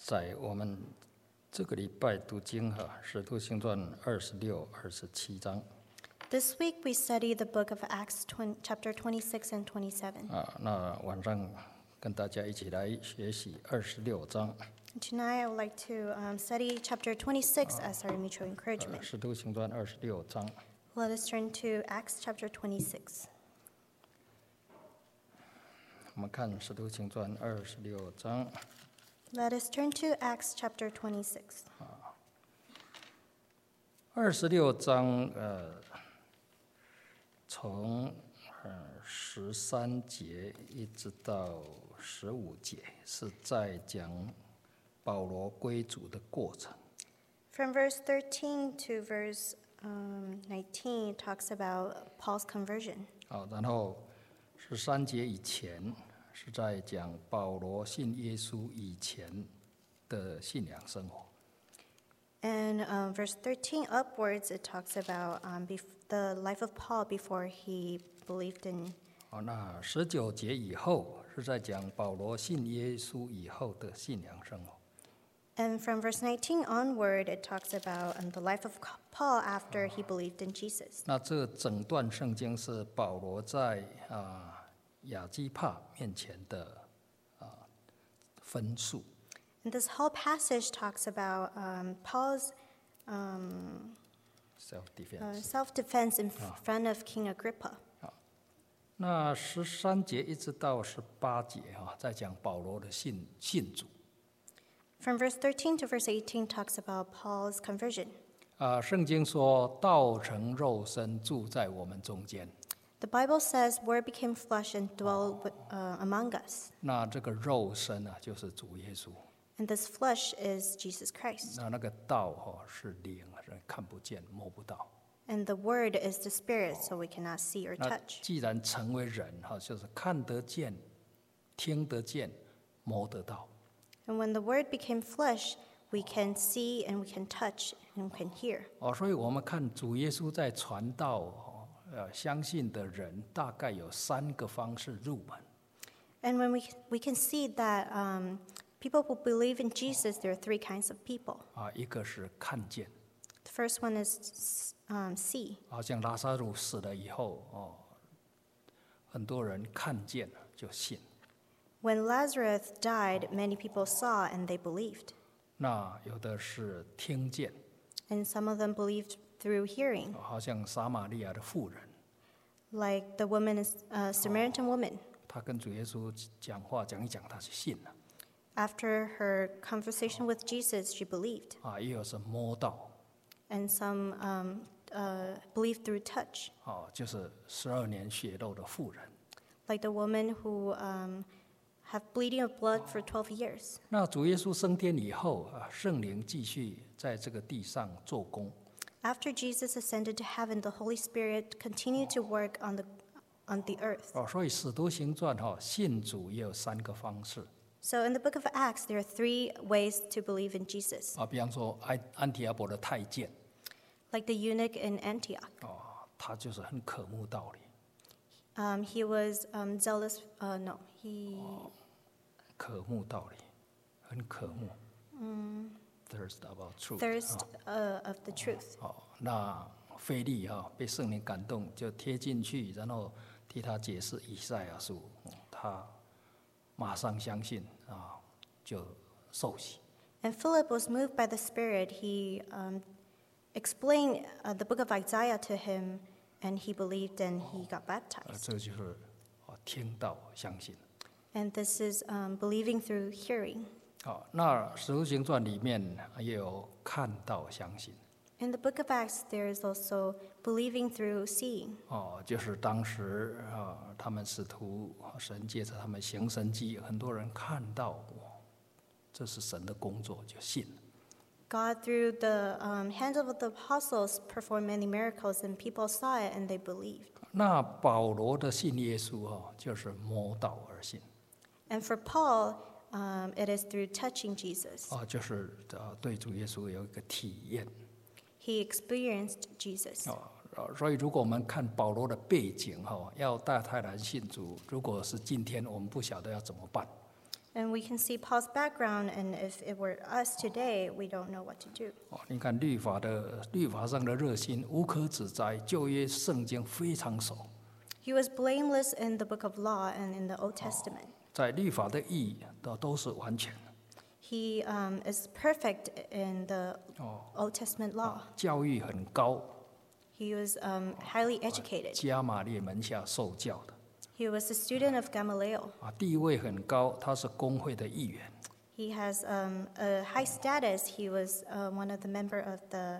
在我们这个礼拜读经《使徒行传》26、27章。 This week we study the book of Acts, chapter 26 and 27. 那晚上跟大家一起来学习26章。 Tonight I would like to study chapter 26 as our mutual encouragement. 使徒行传26章。 Let us turn to Acts chapter 26. 我们看使徒行传26章。 Let us turn to Acts chapter 26. 26章，从13节一直到15节，是在讲保罗归主的过程。 From verse 13 to verse 19 talks about Paul's conversion. 然后13节以前是在讲保罗信耶稣以前的信仰生活。 And verse 13 upwards, it talks about the life of Paul before he believed in. 那19节以后是在讲保罗信耶稣以后的信仰生活。 And from verse 19 onward, it talks about the life of Paul after he believed in Jesus. 那这整段圣经是保罗在亚基帕面前的分述。 And this whole passage talks about Paul's self-defense in front of King Agrippa. 那13节一直到18节在讲保罗的信主。 From verse 13 to verse 18 talks about Paul's conversion. 圣经说道成肉身住在我们中间。 The Bible says, "Word became flesh and dwelt among us." 那这个肉身就是主耶稣。 And this flesh is Jesus Christ. 那个道是灵，人看不见摸不到。 And the Word is the Spirit, so we cannot see or 那 touch. 既然成为人就是看得见、听得见、摸得到。 And when the Word became flesh, we can see and we can touch and we can hear. 所以我们看主耶稣在传道，相信的人大概有3个方式入门。 And when we can see that people who believe in Jesus, there are 3 kinds of people. 一个是看见。 The first one is see. 好像拉撒路死了以后，很多人看见了就信。 When Lazarus died, many people saw and they believed. 那有的是听见。 And some of them believed through hearing. 好像撒玛利亚的妇人。 Like the Samaritan woman. 她跟主耶稣讲话讲一讲，她就信了。 After her conversation with Jesus, she believed. 也有是摸到。 And some believed through touch. 就是12年血漏的妇人。 Like the woman who have bleeding of blood for 12 years. 那主耶稣升天以后，圣灵继续在这个地上做工。 After Jesus ascended to heaven, the Holy Spirit continued to work on the earth. 所以使徒行传信主也有3个方式。 So in the book of Acts, there are 3 ways to believe in Jesus. 比方说安提阿伯的太监。 Like the eunuch in Antioch. 他就是很渴慕道理。 He was zealous. He 渴慕道理，很渴慕。Thirst about truth. Thirst of the truth. 那腓利被圣灵感动，就贴进去，然后替他解释以赛亚书，他马上相信就受洗。 And Philip was moved by the Spirit. He explained the book of Isaiah to him, and he believed and he got baptized. 这就是听到相信。 And this is believing through hearing. 那使徒行传里面也有看到相信。 In the book of Acts, there is also believing through seeing. 就是当时他们使徒神借着他们行神迹，很多人看到这是神的工作，就信了。 God, through the hands of the apostles, performed many miracles, and people saw it and they believed. 那保罗的信耶稣就是摸到而信。 And for Paul, it is through touching Jesus. 就是对主耶稣有一个体验。 He experienced Jesus. 所以如果我们看保罗的背景要带他来信主，如果是今天我们不晓得要怎么办。 And we can see Paul's background, and if it were us today, we don't know what to do. 你看律法上的热心无可指摘，旧约圣经非常熟， He was blameless in the book of law and in the Old Testament. 在律法的意义都是完全的。 He is perfect in the Old Testament law. 教育很高， He was highly educated. 加玛列门下受教的。 He was a student of Gamaliel. 地位很高，他是公会的议员。 He has a high status. He was one of the member of the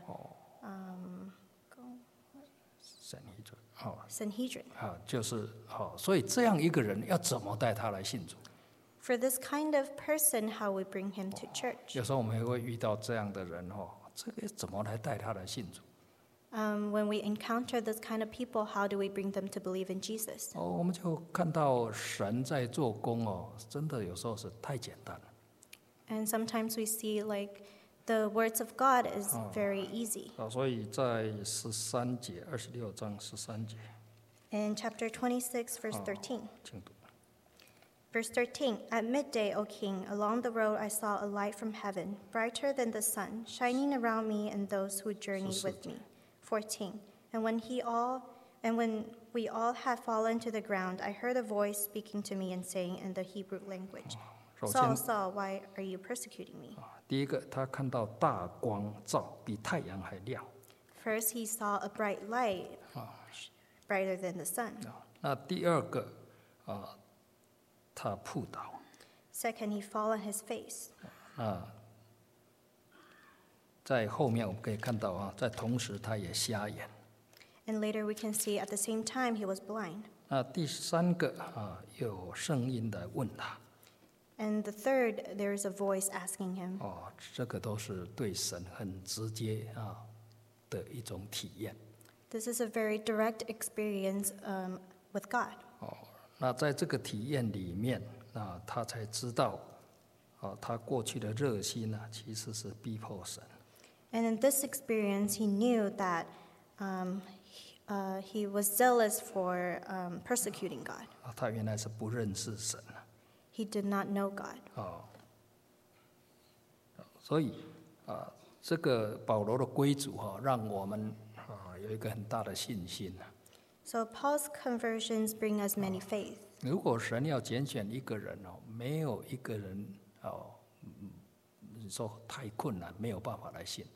Sanhedrin. 就是所以这样一个人要怎么带他来信主？ For this kind of person, how we bring him to church. 有时候我们也会遇到这样的人这个怎么来带他来信主？ When we encounter this kind of people, how do we bring them to believe in Jesus? 我们就看到神在做工真的有时候是太简单了。 And sometimes we see like the words of God is very easy. 所以在13节，26章13节， In chapter 26, verse 13. 请读。 Verse 13, At midday, O king, along the road I saw a light from heaven, brighter than the sun, shining around me and those who journey with me. 14, and when we all had fallen to the ground, I heard a voice speaking to me and saying in the Hebrew language, Saul, Saul, why are you persecuting me? 第一个，他看到大光照，比太阳还亮。 First, he saw a bright light, brighter than the sun. 那第二个，他扑倒。 Second, he fell on his face. 在后面我们可以看到在同时他也瞎眼。 And later we can see at the same time he was blind. 那第三个有声音来问他。 And the third, there is a voice asking him. 这个都是对神很直接的一种体验。 This is a very direct experience with God. 那在这个体验里面，他才知道，他过去的热心呢，其实是逼迫神。 And in this experience, he knew that he was zealous for persecuting God. 他原来是不认识神。 He did not know God. 所以这个保罗的归主让我们有一个很大的信心。 So Paul's conversions bring us many faith. 如果神要拣选一个人没有一个人你说太困难，没有办法来信。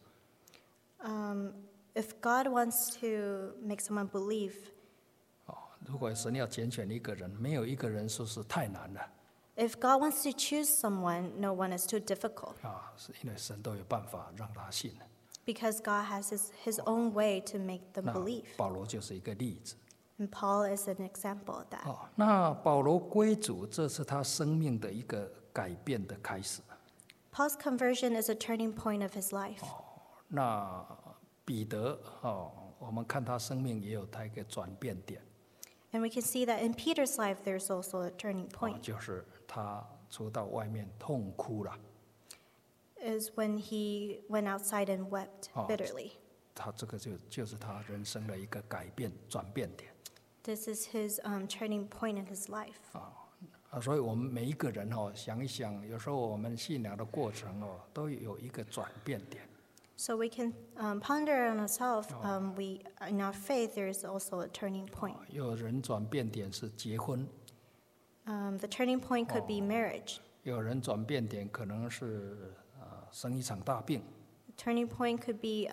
If God wants to make someone believe, 如果神要拣选一个人，没有一个人说是太难了。 if God wants to choose someone, no one is too difficult. 是因为神都有办法让他信。 Because God has his own way to make them 那 believe. 保罗就是一个例子。 And Paul is an example of that. 那保罗归主，这是他生命的一个改变的开始。 Paul's conversion is a turning point of his life. 那彼得我们看他生命也有他一个转变点。 And we can see that in Peter's life, there's also a turning point. 就是他出到外面痛哭了。 Is when he went outside and wept bitterly. 他这个就是他人生的一个改变转变点。 This is his turning point in his life. 所以我们每一个人想一想，有时候我们信仰的过程都有一个转变点。 So we can ponder on ourselves. In our faith, there is also a turning point. 有人转变点是结婚。 The turning point could be marriage. 有人转变点可能是生一场大病。 Turning point could be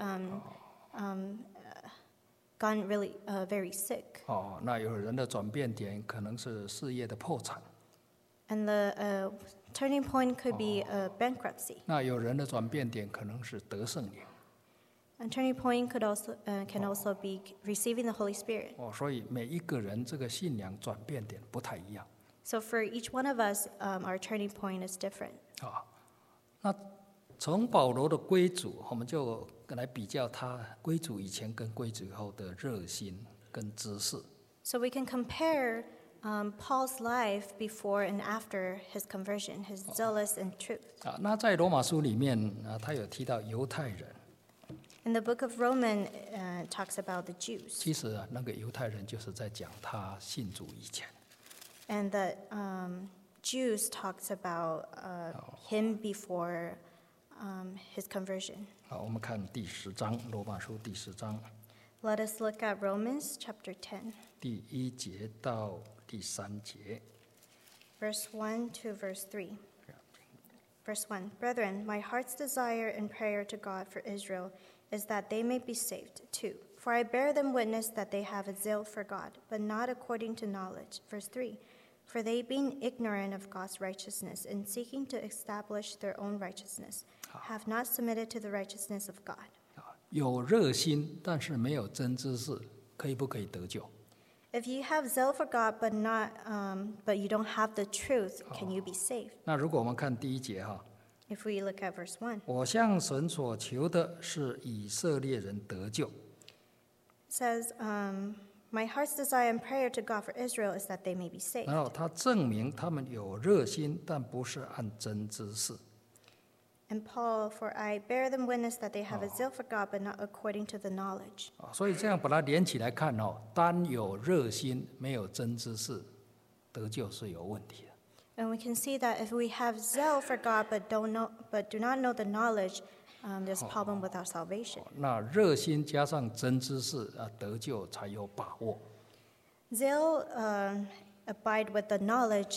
gone really very sick. 那有人的转变点可能是事业的破产。 And the turning point could be bankruptcy. 那有人的转变点可能是得圣灵。 And turning point can also be receiving the Holy Spirit. 所以每一个人这个信仰转变点不太一样。 So for each one of us, our turning point is different. 那从保罗的归主，我们就来比较他归主以前跟归主以后的热心跟知识。 So we can compare Paul's life before and after his conversion, his zealous and truth. 那在罗马书里面他有提到犹太人。 In the book of Romans, it talks about the Jews. 其实那个犹太人就是在讲他信主以前。 And the Jews talks about him before his conversion. 好，我们看第10章，罗马书第10章 Let us look at Romans chapter 10, 第1节到第3节。 verse 1 to verse 3. Verse 1, Brethren, my heart's desire and prayer to God for Israel is that they may be saved. 2, for I bear them witness that they have a zeal for God, but not according to knowledge. Verse 3, for they being ignorant of God's righteousness and seeking to establish their own righteousness, have not submitted to the righteousness of God. 有热心，但是没有真知识，可以不可以得救？ If you have zeal for God, but you don't have the truth, can you be saved? 那如果我们看第1节哈， If we look at verse 1, 我向神所求的是以色列人得救。 it says, my heart's desire and prayer to God for Israel is that they may be saved. 然后他证明他们有热心，但不是按真知识。 And Paul, for I bear them witness that they have a zeal for God, but not according to the knowledge. 所以这样把它连起来看哦，单有热心没有真知识，得救是有问题的。 And we can see that if we have zeal for God but do not know the knowledge, there's a problem with our salvation. 那热心加上真知识啊，得救才有把握。 Zeal abide with the knowledge,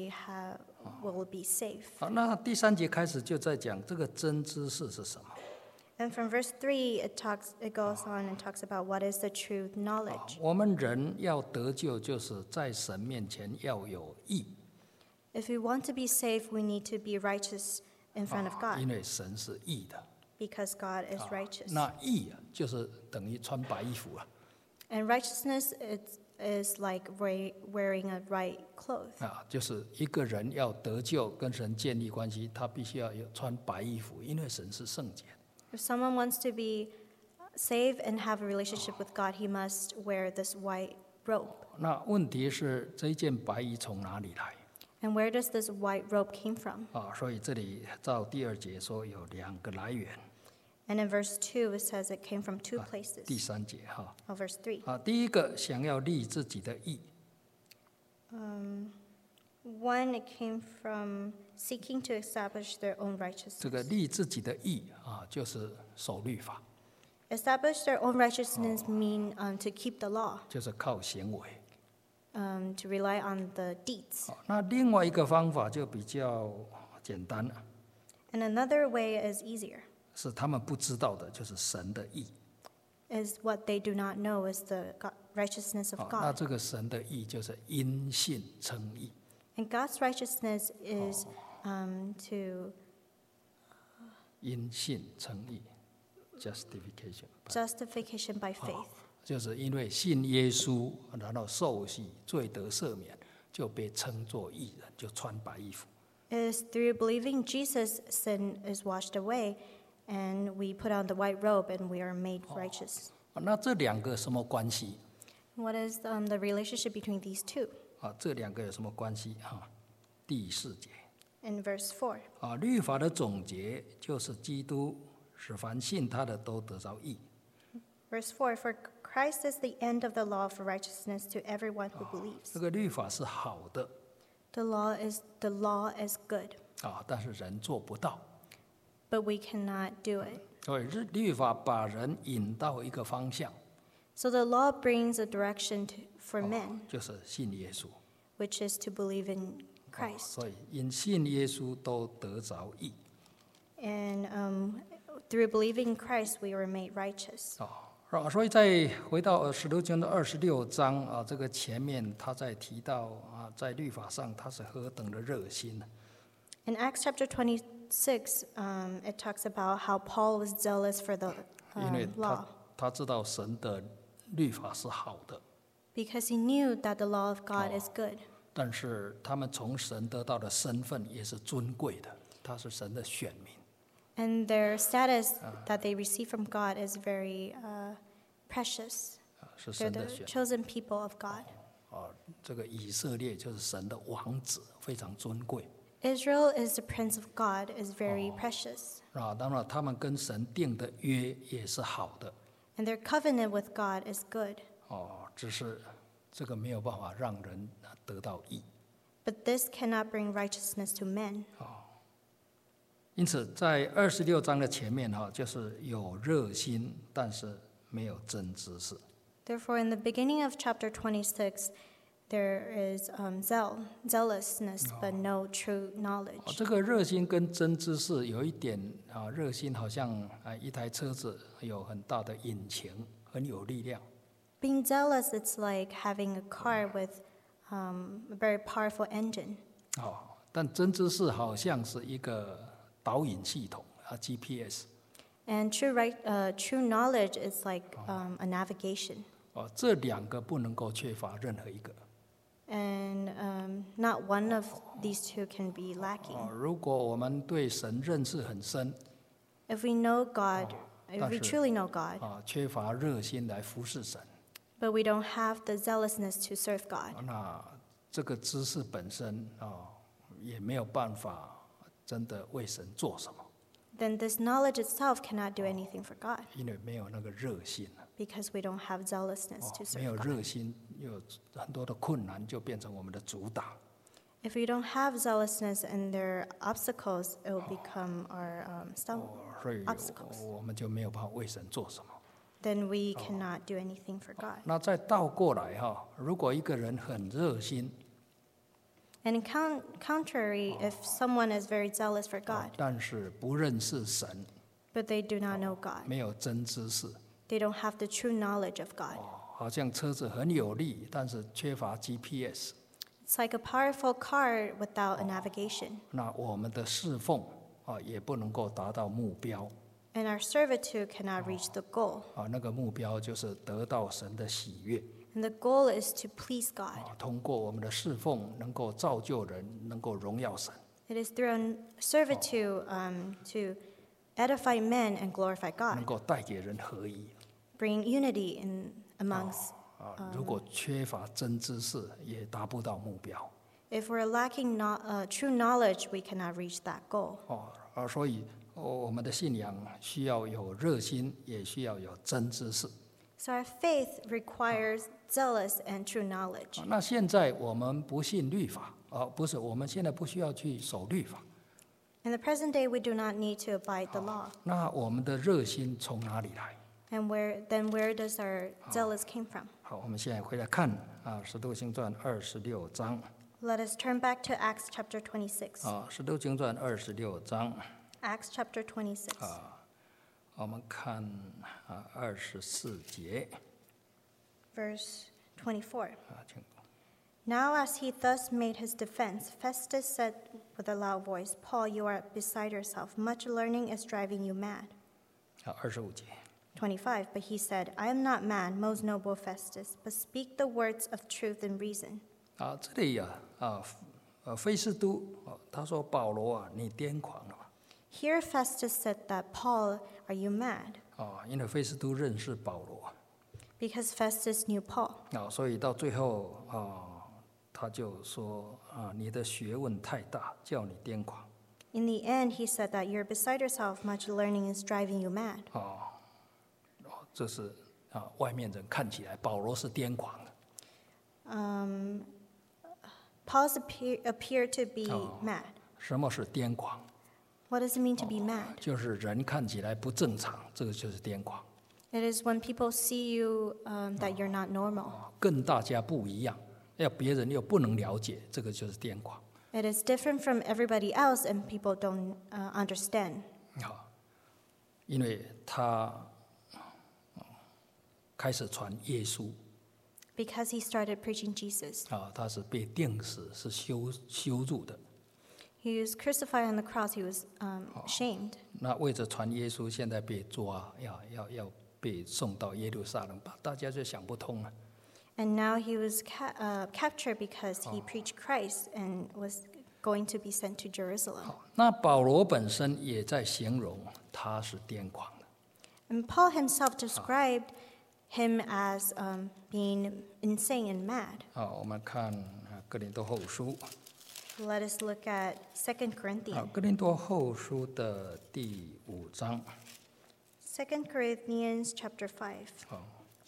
will be safe. 好，那第3节开始就在讲这个真知识是什么。 And from verse 3, it goes on and talks about what is the true knowledge. 我们人要得救，就是在神面前要有义， If we want to be saved, we need to be righteous in front of 因 God, 为神是义的。 because God is righteous. 那义啊，就是等于穿白衣服了 And righteousness is like wearing a right clothes. 啊，就是一个人要得救，跟神建立关系，他必须要有穿白衣服，因为神是圣洁的。 If someone wants to be saved and have a relationship with God, he must wear this white robe. 那问题是这一件白衣从哪里来 And where does this white robe came from? 啊？所以这里照第2节说有2个来源 And in verse 2, it says it came from two places. 第3节哈 Verse 3. 啊，第一个想要立自己的义 One, it came from seeking to establish their own 这个 righteousness. 立自己的义啊，就是守律法， Establish their own righteousness mean to keep the law, 就是靠行为。 to rely on the deeds. 啊那另外一个方法就比较简单了， And another way is easier, 是他们不知道的，就是神的义。 is what they do not know is the righteousness of 那 God. 这个神的义就是因信称义。 And God's righteousness is to 因信称义 ，justification， justification by faith. 就是因为信耶稣，然后受洗，罪得赦免，就被称作义人，就穿白衣服。 It is through believing Jesus, sin is washed away, and we put on the white robe and we are made righteous. 那这2个什么关系 What is the relationship between these two? 啊？这2个有什么关系啊？第4节 In verse 4, 啊，律法的总结就是基督使凡信他的都得着义。 verse 4, for Christ is the end of the law for righteousness to everyone who believes. 这个律法是好的 The law is good, 啊，但是人做不到， but we cannot do it. 所以律法把人引到一个方向， So the law brings a direction for men, 就是信耶稣。 which is to believe in Christ. 所以因信耶稣都得着义。 And through believing in Christ, we were made righteous. 所以再回到使徒行传的26章啊，这个前面他在提到啊，在律法上他是何等的热心。 In Acts chapter 26, it talks about how Paul was zealous for the 因为 law 他知道神的律法是好的， because he knew that the law of God is good. 但是他们从神得到的身份也是尊贵的，他是神的选民。 And their status that they receive from God is very precious. 是 They're 神 the 的选 chosen people of God. 这个以色列就是神的王子，非常尊贵 Israel is the prince of God, is very precious. 啊。当然，他们跟神定的约也是好的 And their covenant with God is good. 只是这个没有办法让人得到义。 But this cannot bring righteousness to men. 因此，在26章的前面就是有热心，但是没有真知识。 Therefore, in the beginning of chapter 26, there is zealousness, but no true knowledge. 这个热心跟真知识有一点热心好像一台车子有很大的引擎，很有力量。 Being zealous, it's like having a car with a very powerful engine. 但真知识好像是一个导引系统GPS。 And true knowledge is like a navigation. 这两个不能够缺乏任何一个。 And not one of these two can be lacking. 如果我们对神认识很深， If we know God, if we 但是 truly know God, 缺乏热心来服侍神， but we don't have the zealousness to serve God, 那这个知识本身也没有办法真的为神做什么， then this knowledge itself cannot do anything for God 因为没有那个热心。 because we don't have zealousness to 没有 serve 热 God. 心，有很多的困难就变成我们的阻挡。 If we don't have zealousness and there are obstacles, it will become our 所以 obstacles. 我们就没有办法为神做什么。 Then we cannot do anything for God. 那再倒过来如果一个人很热心， And in contrary, if someone is very zealous for God, 但是不认识神， but they do not know God, 没有真知识， they don't have the true knowledge of God. 好像车子很有力，但是缺乏 GPS。 It's like a powerful car without a navigation. 那我们的侍奉也不能够达到目标。 And our servitude cannot reach the goal. 那个目标就是得到神的喜悦。 And the goal is to please God. 通过我们的侍奉，能够造就人，能够荣耀神。 It is through servitude to edify men and glorify 能 God, 够带给人合一。 bring unity amongst. 如果缺乏真知识，也达不到目标。 If we're lacking true knowledge, we cannot reach that goal. 所以我们的信仰需要有热心，也需要有真知识。 So our faith requires zealous and true knowledge. 那现在我们不信律法，不是，我们现在不需要去守律法。 In the present day, we do not need to abide the law. 那我们的热心从哪里来？ And where does our zealous came from? 好，我们现在回来看《使徒行传》26章。 Let us turn back to Acts chapter 26. 《使徒行传》26章。 Acts chapter 26. 我们看24节。 Verse 24. 请 Now, as he thus made his defense, Festus said with a loud voice, Paul, you are beside yourself. Much learning is driving you mad. 25节。 25. But he said, I am not mad, most noble Festus, but speak the words of truth and reason. 这里菲斯都他说保罗你癫狂了嘛？ Here Festus said that, Paul, are you mad? 因为菲斯都认识保罗。 Because Festus knew Paul. 所以到最后他就说你的学问太大，叫你癫狂。 In the end, he said that you're beside yourself, much learning is driving you mad. 这是外面人看起来保罗是癫狂的。 Paul appeared to be mad. 什么是癫狂？ What does it mean to be mad? 就是人看起来不正常，这个就是癫狂。 It is when people see you that you're not normal. 跟大家不一样，要别人又不能了解，这个就是癫狂。 It is different from everybody else, and people don't understand. 因为他开始传耶稣。 Because he started preaching Jesus. 他是被钉死，是羞辱的。 He was crucified on the cross. He was shamed. 那为着传耶稣，现在被抓，要被送到耶路撒冷吧？大家就想不通了。 And now he was captured because he preached Christ and was going to be sent to Jerusalem. 那保罗本身也在形容他是癫狂的。 And Paul himself described him as being insane and mad. 我们看哥林多后书。 Let us look at 2 Corinthians. 哥林多后书的第5章。 2 Corinthians chapter 5.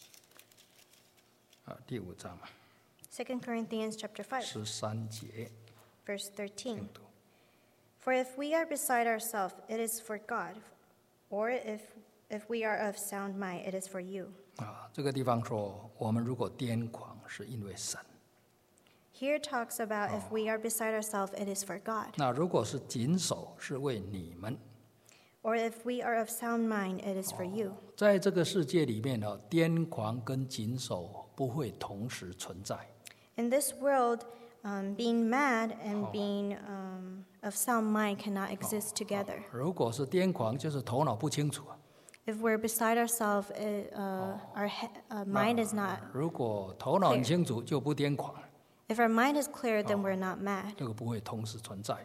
第5章。 2 Corinthians chapter 5. 13节。 Verse 13. 读 For if we are beside ourselves, it is for God. Or if we are of sound mind, it is for you. 这个地方说，我们如果癫狂，是因为神。 Here talks about if we are beside ourselves, it is for God. 那如果是谨守，是为你们。 Or if we are of sound mind, it is for you. 在这个世界里面呢，癫狂跟谨守不会同时存在。 In this world, being mad and being of sound mind cannot exist together. 如果是癫狂，就是头脑不清楚。 If we're beside ourselves, our mind is not. 如果头脑很清楚，就不癫狂了。 If our mind is clear, then we're not mad. 这个不会同时存在。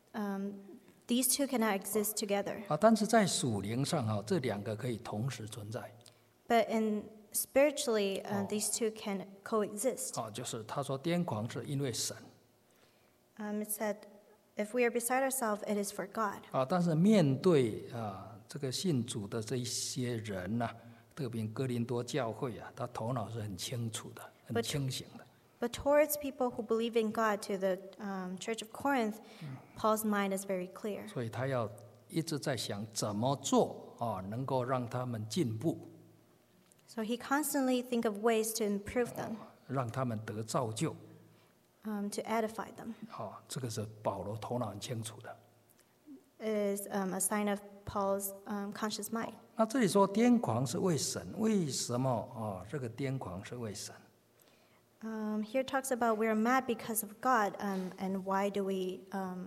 These two cannot exist together. 但是在属灵上这两个可以同时存在。 But spiritually, these two can coexist. 就是他说癫狂是因为神。 It said, if we are beside ourselves, it is for God. 但是面对这个信主的这一些人呢，特别哥林多教会他头脑是很清楚的，很清醒的。 But towards people who believe in God, to the Church of Corinth, Paul's mind is very clear. 所以他要一直在想怎么做能够让他们进步， So he constantly think of ways to improve them, 让他们得造就。 to edify them. 这个是保罗头脑很清楚的。 It is a sign of Paul's conscious mind. 那这里说癫狂是为神，为什么这个癫狂是为神？ Here talks about we're mad because of God, and why do we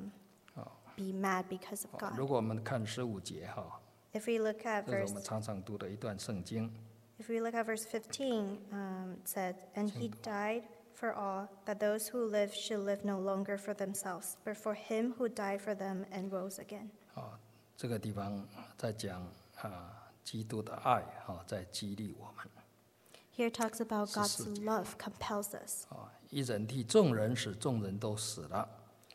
be mad because of 如 God? 果我们看15节 If we look at 这是我们常常读的一段圣经。 verse 15, it said, "And he died for all, that those who live should live no longer for themselves, but for him who died for them and rose again." 这个地方在讲基督的爱在激励我们。 Here talks about God's 14节。 love compels us. 一人替众人，使众人都死了。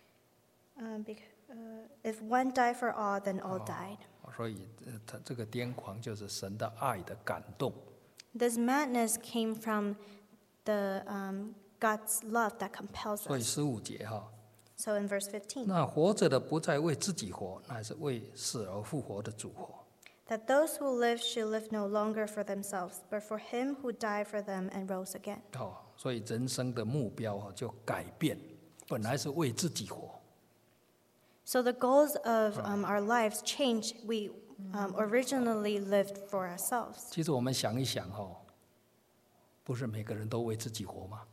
If one died for all, then all died. 所以他这个癫狂就是神的爱的感动。 This madness came from the God's love that compels 所以 us. 15节 So in verse 15, 那活着的不再为自己活，乃是为死而复活的主活。 that those who live should live no longer for themselves, but for him who died for them and rose again. 所以人生的目标就改变，本来是为自己活， So the goals of our lives change. We originally lived for ourselves. 其实我们想一想不是每个人都为自己活吗？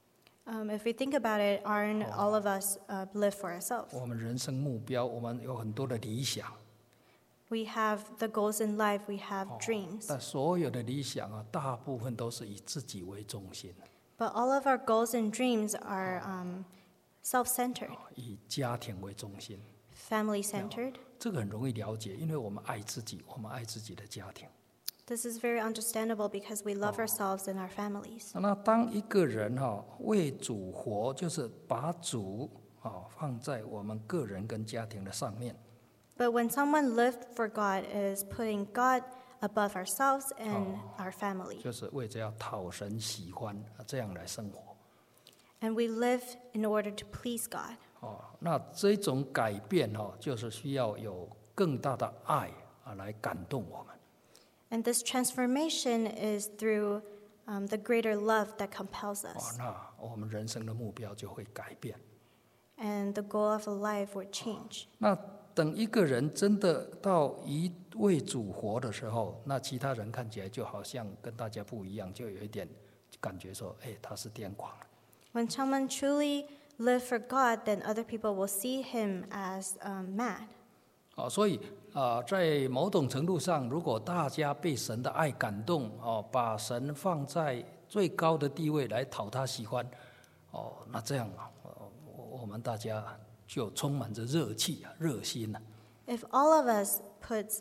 If we think about it, aren't all of us live for ourselves? 我们人生目标，我们有很多的理想， We have the goals in life. We have dreams. 但所有的理想大部分都是以自己为中心， But all of our goals and dreams are self-centered, 以家庭为中心。 family-centered. 这个很容易了解，因为我们爱自己，我们爱自己的家庭。 This is very understandable because we love ourselves and our families. 那当一个人为主活，就是把主放在我们个人跟家庭的上面。 But when someone lived for God, it is putting God above ourselves and our family. 就是为着要讨神喜欢，这样来生活。 And we live in order to please God. 那这种改变就是需要有更大的爱来感动我们。 And this transformation is through the greater love that compels us. 那我们人生的目标就会改变。 And the goal of a life will change. 那等一个人真的到一为主活的时候，那其他人看起来就好像跟大家不一样，就有一点感觉说，他是癫狂。 When someone truly lives for God, then other people will see him as mad. 所以在某种程度上，如果大家被神的爱感动，把神放在最高的地位来讨他喜欢，那这样我们大家就充满着热气热心了。 If all of us put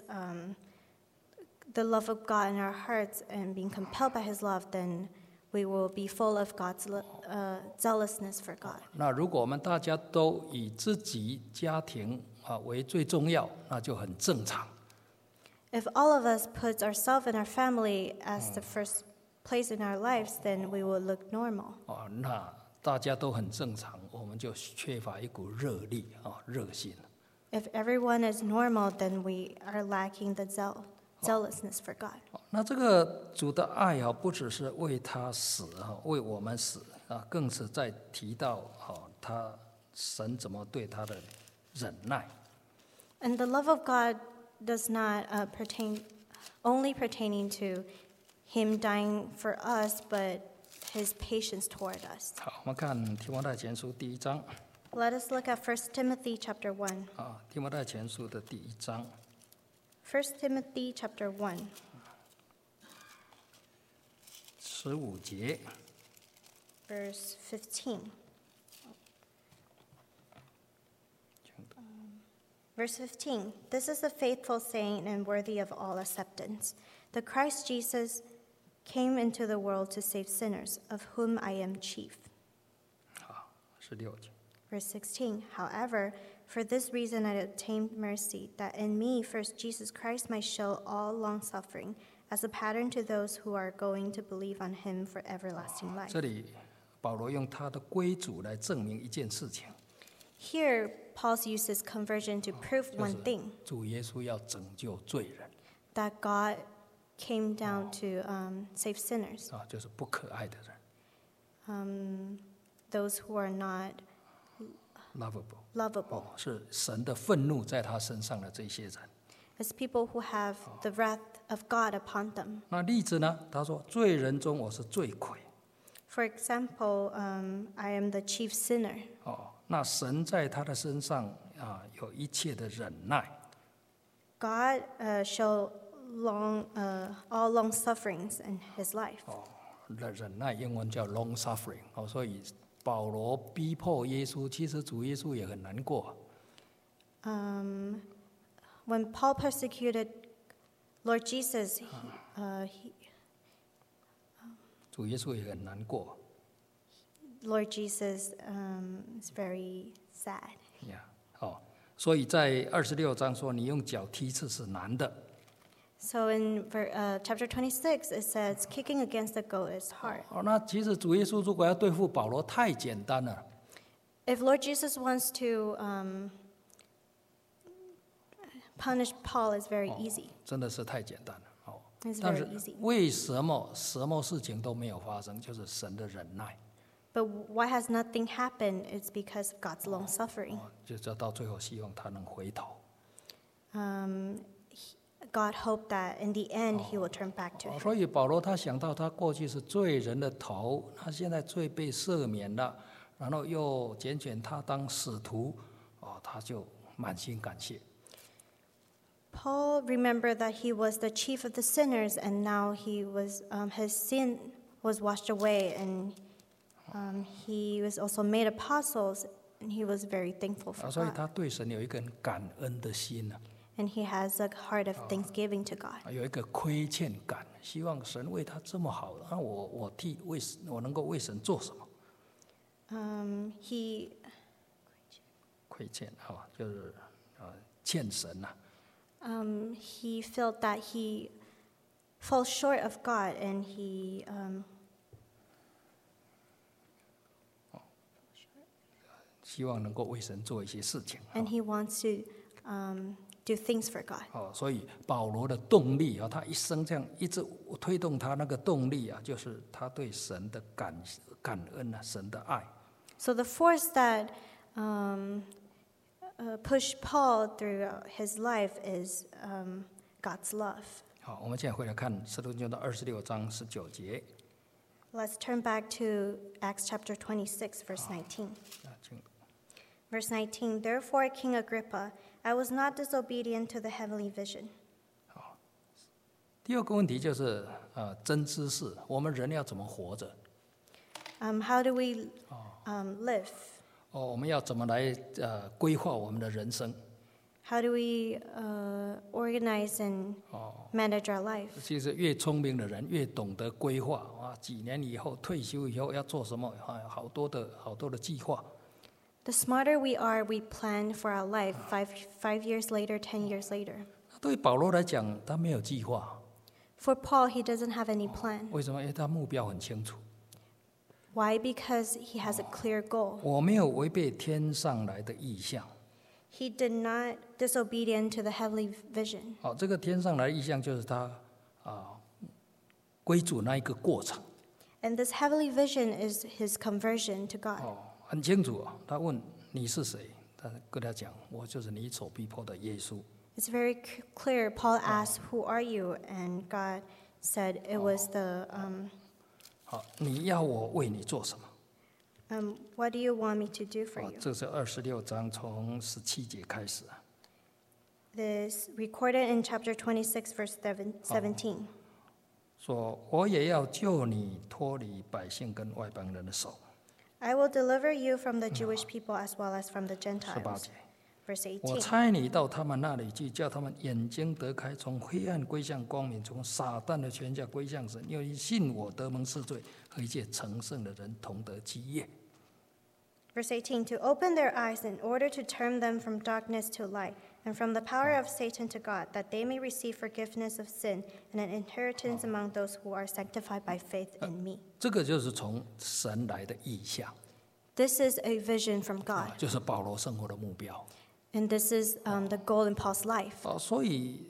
the love of God in our hearts and being compelled by his love, then we will be full of God's zealousness for God. 那如果我们大家都以自己家庭为最重要，那就很正常。 If all of us put ourselves and our family as the first place in our lives, then we will look normal. 那大家都很正常，我们就缺乏一股热力啊，热心。 If everyone is normal, then we are lacking the zealousness for God. 那这个主的爱啊，不只是为他死啊，为我们死啊，更是在提到他神怎么对他的忍耐。 And the love of God does not only pertaining to Him dying for us, but His patience toward us. 好，我们看提摩太前书第1章 Let us look at 1 Timothy chapter 1. 啊，提摩太前书的第1章 1 Timothy chapter 1, 15节。 verse 15. Verse 15, this is a faithful saying and worthy of all acceptance. The Christ Jesus came into the world to save sinners, of whom I am chief. 好，16节。 Verse 16, however, for this reason I obtained mercy, that in me first Jesus Christ might show all long-suffering, as a pattern to those who are going to believe on him for everlasting life. 这里保罗用他的归主来证明一件事情， Here, Paul uses conversion to prove 就 one 是 thing, 主耶稣要拯救罪人 that God came down to save sinners, 啊，就是不可爱的人 those who are not ，lovable。 lovable, 是神的愤怒在他身上的这些人。 as people who have the wrath of God upon them. 那例子呢？他说：“罪人中我是罪魁。 For example, I am the chief sinner. 那神在他的身上啊，有一切的忍耐。 God showed all long sufferings in his life. 忍耐英文叫 long suffering。所以保罗逼迫耶稣，其实主耶稣也很难过。 When Paul persecuted Lord Jesus, he, 主耶稣也很难过。 Lord Jesus is very sad. 所以在26章说，你用脚踢刺是难的。 So in chapter 26, it says, kicking against the goat is hard. 那其实主耶稣如果要对付保罗，太简单了。 If Lord Jesus wants to punish Paul, it's very easy. 真的是太简单了。 It's 但 very 是 easy. 为什么事情都没有发生？就是神的忍耐。 But why has nothing happened? It's because of God's long suffering. 就到最后，希望他能回头。 God hoped that in the end he will turn back to him. 所以保罗他想到他过去是罪人的头，他现在罪被赦免了，然后又拣选他当使徒，他就满心感谢。 Paul remembered that he was the chief of the sinners, and now his sin was washed away, and he was also made apostles, and he was very thankful for 所以 God. 他对神有一个很感恩的心呢， And he has a heart of thanksgiving to God. 有一个亏欠感，希望神为他这么好，那我能够为神做什么？ He 亏欠就是欠神呐。 he felt that he falls short of God, and he 希望能够为神做一些事情。 and he wants to do things for God. 所以保罗的动力他一生这样一直推动他那个动力就是他对神的感恩神的爱。 So the force that pushed Paul through his life is God's love. 好，我们现在回来看《使徒行传》的26章19节。 Let's turn back to Acts chapter 26, verse 19. 请 Verse 19, therefore, King Agrippa, I was not disobedient to the heavenly vision. 第二个问题就是真知识，我们人要怎么活着？ How do we live? 我们要怎么来规划我们的人生？ How do we organize and manage our life? 其实越聪明的人越懂得规划几年以后退休以后要做什么好多的计划。 The smarter we are, we plan for our life 5 years later, 10 years later. 对保罗来讲，他没有计划。 For Paul, he doesn't have any plan 为什么？因为他目标很清楚。 Why? Because he has a clear goal. 我没有违背天上来的意象。 He did not disobedient to the heavenly vision. 这个天上来的意象就是他归主那一个过程。 And this heavenly vision is his conversion to God. 很清楚他问你是谁，他跟他讲，我就是你所逼迫的耶稣。 It's very clear. Paul asked, "Who are you?" And God said, "It was the." 你要我为你做什么？ What do you want me to do for you? 这是26章从17节开始。 This recorded in chapter 26, verse 17. 说我也要救你脱离百姓跟外邦人的手。 I will deliver you from the Jewish people as well as from the 18 Gentiles. 节， Verse 我 18. 差你到他们那里去，叫他们眼睛得开，从黑暗归向光明，从撒旦的权下归向神，因为信我得蒙赦罪，和一切成圣的人同得基业。 Verse 18, to open their eyes in order to turn them from darkness to light, and from the power of Satan to God, that they may receive forgiveness of sin and an inheritance among those who are sanctified by faith in me. 这个就是从神来的意象， This is a vision from God, 就是保罗生活的目标。 and this is the goal in Paul's life. 所以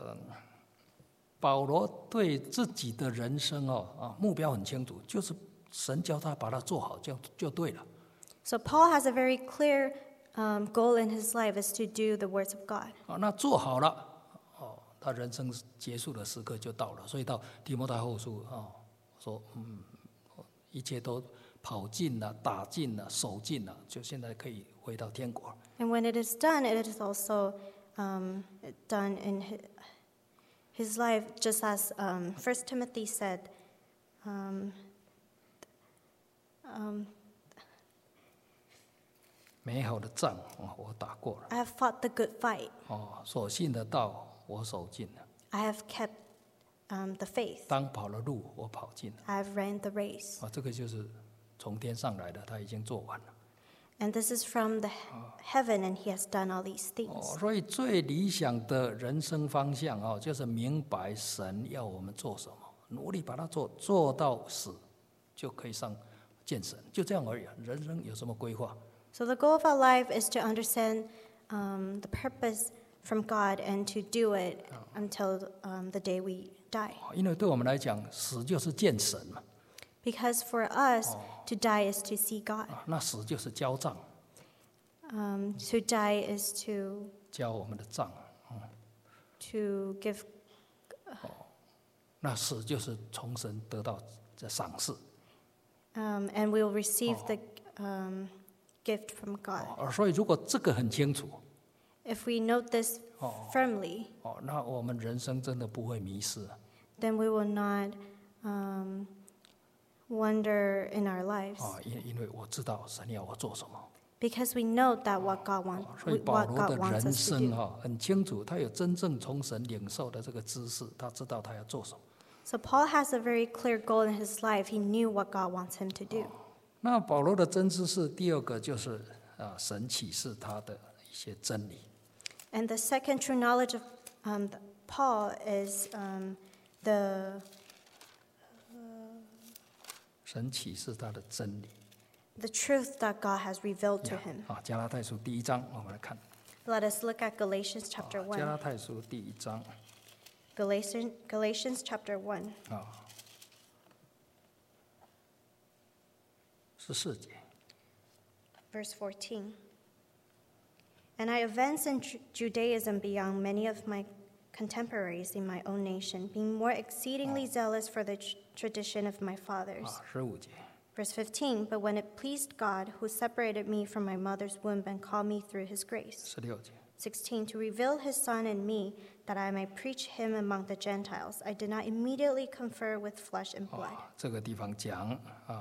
保罗对自己的人生目标很清楚，就是神叫他把它做好就对了。 So Paul has a very clear goal in his life is to do the words of God. 那做好了，他人生结束的时刻就到了。所以到提摩太后书说，一切都跑尽了、打尽了、守尽了，就现在可以回到天国。 And when it is done, it is also done in his life, just as 1 Timothy said. 美好的仗我打过了， I have fought the good fight. 所信的道我守尽了， I have kept the faith. 当跑的路我跑尽了。 I have ran the race. 这个就是从天上来的，他已经做完了。 And this is from the heaven, and he has done all these things. 所以最理想的人生方向就是明白神要我们做什么，努力把它做到死，就可以上见神，就这样而已。人生有什么规划？ So the goal of our life is to understand the purpose from God and to do it until the day we die. 因为对我们来讲，死就是见神嘛。 Because for us, to die is to see God. 那死就是交账， To die is to 交我们的账。 give. 那死就是从神得到这赏赐。 And we will receive the gift from God. 所以如果这个很清楚， If we note this firmly, 那我们人生真的不会迷失。 then we will not wander in our lives. 因为我知道神要我做什么。 Because we know that what God 所以保 what 罗 God 的 wants 人 us to 生 do. 很清楚，他有真正从神领受的这个知识，他知道他要做什么。 So Paul has a very clear goal in his life. He knew what God wants him to do. 那保罗的真知识，第二个就是神启示他的一些真理。 And the second true knowledge of Paul is the 神启示他的真理。 truth that God has revealed to him. 加拉太书第1章，我们来看。 Let us look at Galatians chapter 加拉 1. 太书第1章 Galatians chapter 1, 14节。 verse 14. And I advance in Judaism beyond many of my contemporaries in my own nation, being more exceedingly zealous for the tradition of my fathers. 15节。 Verse 15, but when it pleased God, who separated me from my mother's womb and called me through his grace. 16节。 16, to reveal his Son in me, that I might preach him among the Gentiles. I did not immediately confer with flesh and blood. 这个地方讲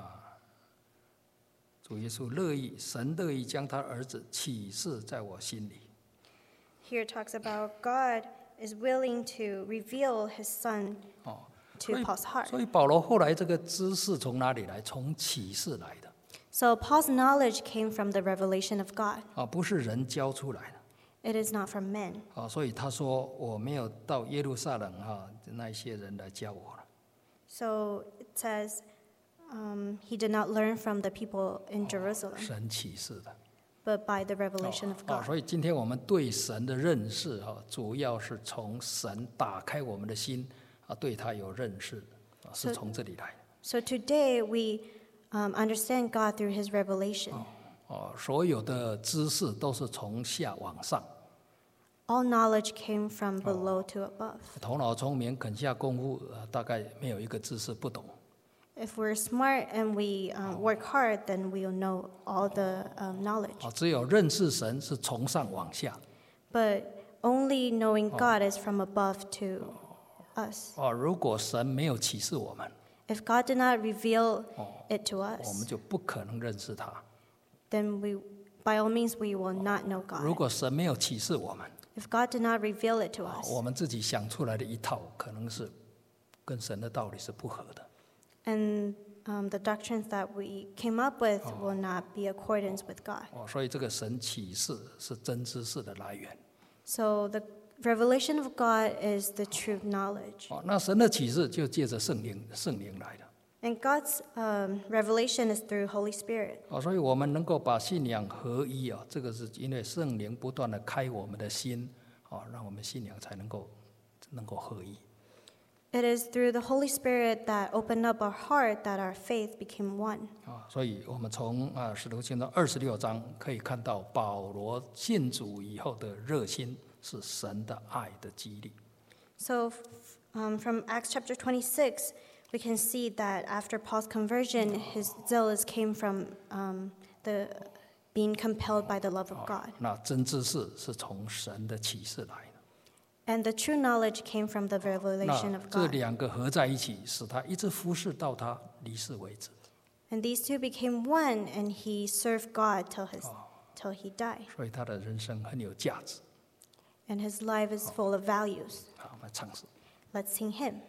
主耶稣神乐意将他儿子启示在我心里。 Here it talks about God is willing to reveal his Son to Paul's heart. 所以保罗后来这个知识从哪里来？从启示来的。 So Paul's knowledge came from the revelation of God. 不是人教出来的。 It is not from men. 所以他说我没有到耶路撒冷那些人来教我了。 So it says, he did not learn from the people in Jerusalem, 神启示的。 but by the revelation of God. 所以今天我们对神的认识主要是从神打开我们的心对他有认识是从这里来的。 So today we understand God through His revelation. 所有的知识都是从下往上。 All knowledge came from below to above. 头脑聪明，肯下功夫，大概没有一个知识不懂。 If we're smart and we work hard, then we'll know all the knowledge. 只有认识神是从上往下。 But only knowing God is from above to us. 如果神没有启示我们， If God did not reveal it to 我 us, 们就不可能认识他。 then by all means, we will not know 如 God. 果神没有启示我们， If God did not reveal it to us, 我们自己想出来的一套，可能是跟神的道理是不合的。 and the doctrines that we came up with will not be accordance with God. 所以这个神启示是真知识的来源。 So the revelation of God is the true knowledge. 那神的启示就借着圣灵来的。 And God's revelation is through Holy Spirit. 所以我们能够把信仰合一这个是因为圣灵不断的开我们的心让我们信仰才能够合一。 It is through the Holy Spirit that opened up our heart that our faith became one. 所以我们从使徒行传26章可以看到保罗信主以后的热心是神的爱的激励。 So from Acts chapter 26, we can see that after Paul's conversion, his zealous came from the being compelled by the love of God. 那真知识是从神的启示来的。 And the true knowledge came from the revelation 那 of 这 God. 两个合在一起，使他一直服侍到他离世为止。 And these two became one, and he served God till he died. 所以他的人生很有价值。 And his life is full of values. 好，我们唱诗。 Let's sing him.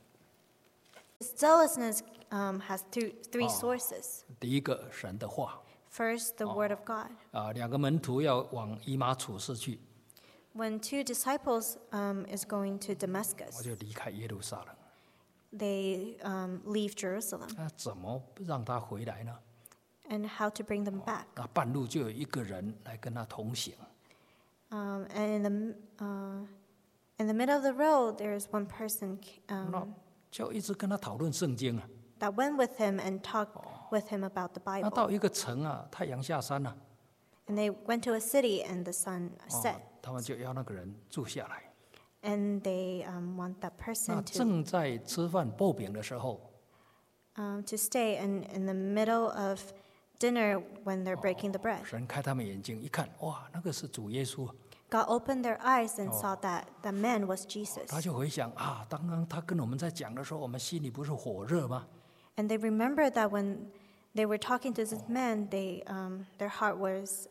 His zealousness has three sources. 第一个，神的话。 First, the word of God. 两个门徒要往以马处士去， When two disciples is going to 我 Damascus, 就离开耶路撒冷。 they leave Jerusalem. 那怎么让他回来呢？ And how to bring them back. 那半路就有一个人来跟他同行。 And in the middle of the road, there's one person 那就一直跟他讨论圣经啊。 that went with him and talked with him about the 那 Bible. 到一个城太阳下山了， And they went to a city, and the sun set. 他们就要那个人住下来。 And they want that 那 person 正在吃饭薄饼的时候， to stay. And in the middle of dinner, when they're breaking the bread, 神开他们眼睛一看，哇，那个是主耶稣。 God opened their eyes and saw that the man was Jesus. 他就回想刚刚他跟我们在讲的时候，我们心里不是火热吗？ And they remembered that when they were talking to this man, their heart was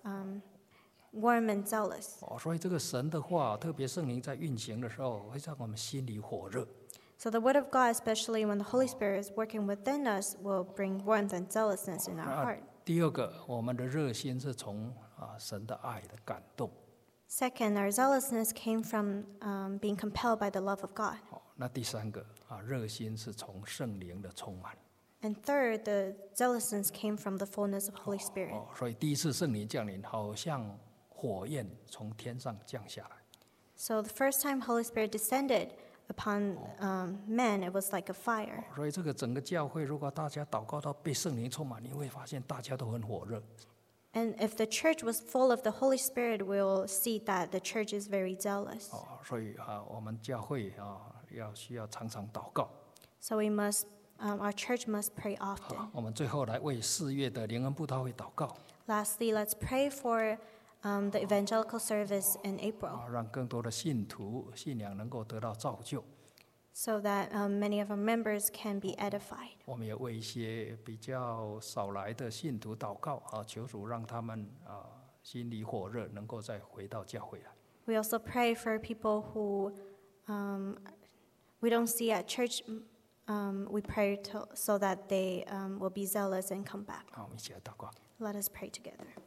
warm and zealous. 所以这个神的话，特别圣灵在运行的时候，会让我们心里火热。 So the word of God, especially when the Holy Spirit is working within us, will bring warmth and zealousness in our heart. 第二个，我们的热心是从神的爱的感动。 Second, our zealousness came from being compelled by the love of God. 那第三个热心是从圣灵的充满。 And third, the zealousness came from the fullness of Holy Spirit. 所以第一次圣灵降临，好像火焰从天上降下来。 So the first time Holy Spirit descended upon men, it was like a fire. 所以这个整个教会，如果大家祷告到被圣灵充满，你会发现大家都很火热。 And if the church was full of the Holy Spirit, we'll see that the church is very zealous. 所以我们教会需要常常祷告。 So we must, our church must pray often. 我们最后来为4月的灵恩布道会祷告。 Lastly, let's pray for the evangelical service in April, 让更多的信徒信仰能够得到造就。 so that many of our members can be edified. 我们也为一些比较少来的信徒祷告求主让他们心里火热，能够再回到教会来。 We also pray for people who we don't see at church. We pray so that they will be zealous and come back. 我们一起来祷告。 Let us pray together.